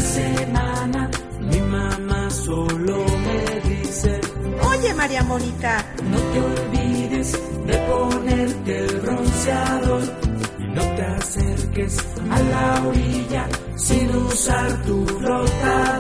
semana mi mamá solo me dice: Oye, María Mónica, no te olvides de ponerte el bronceador y no te acerques a la orilla sin usar tu flotador.